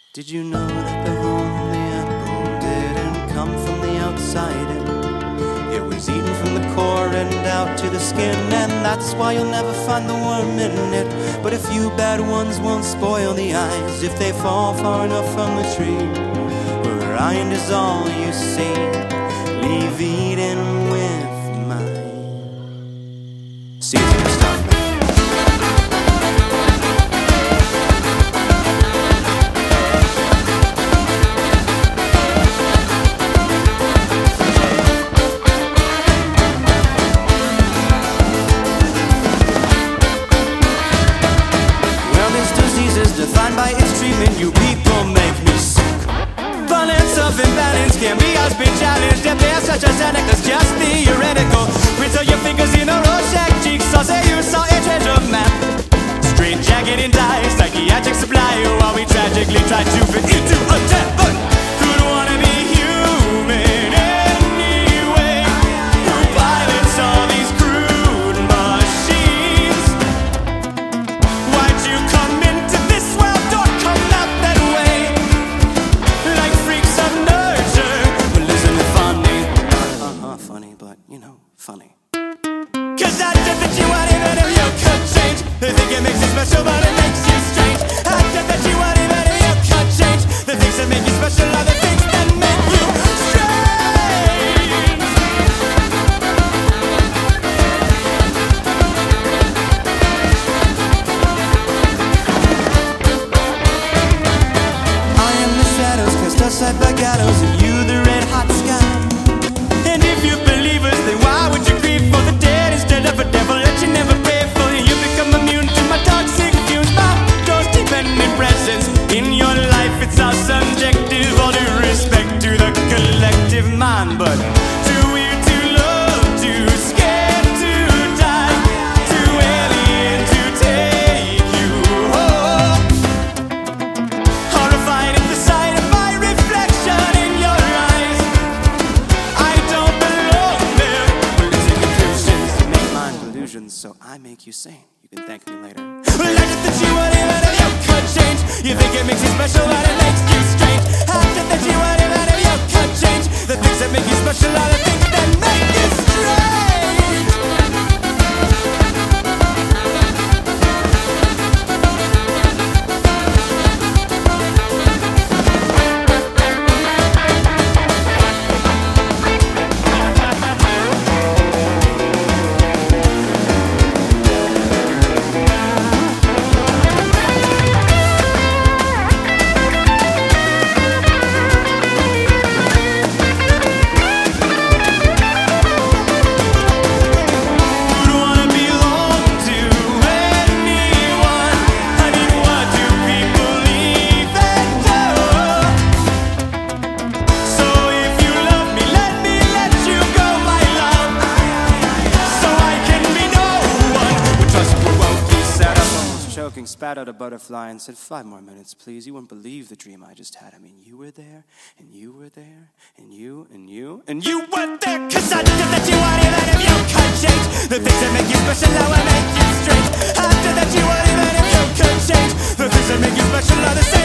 Did you know that the holy apple didn't come from the outside in? It was eaten from the core and out to the skin, and that's why you'll never find the worm in it. But a few bad ones won't spoil the eyes if they fall far enough from the tree. Where rind is all you see, leave Eden with mine. Season start. Defined by its treatment, you people make me sick. Balance of imbalance can be as big challenged. If there's such a necklace, just theoretical. Brittle your fingers in a Rorschach jigsaw, say you saw a treasure map. Straight jacket and die, psychiatric supply, while we tragically try to fit into a temple. Who'd wanna be human anyway? Who pilots all these crude machines? Why'd you come into this world or come out that way? Like freaks of nurture. Well, isn't it funny? Funny, but you know, funny. Cause I did that you want even if you could change. They think it makes you special, but it makes you strange. I did that you want even if you could change. The things that make you special are the things that make you strange. I am the shadows cast aside by gallows, and you the red hot sky. And if you believe us, then why would you grieve for the dead instead of a devil that you never pray for? You become immune to my toxic fumes, my dose-dependent presence in your life. It's all subjective, all due respect to the collective mind, but too weird to love, too scared to die, too alien to take you home. Horrified at the sight of my reflection in your eyes. I don't belong there. Losing conclusions make mind delusions, so I make you sane. You can thank me later. Well, I just that you would even if you could change. You think it makes you special, but it makes you strange. I just that you would even if you could change. The things that make you special are the things that make you strange. Spat out a butterfly and said, 5 more minutes, please. You wouldn't believe the dream I just had. I mean, you were there, and you were there, and you, and you, and you were there. Cause I did that you want even if you could change. The things that make you special are what make you strange. I did that you want even if you could change. The things that make you special are the same.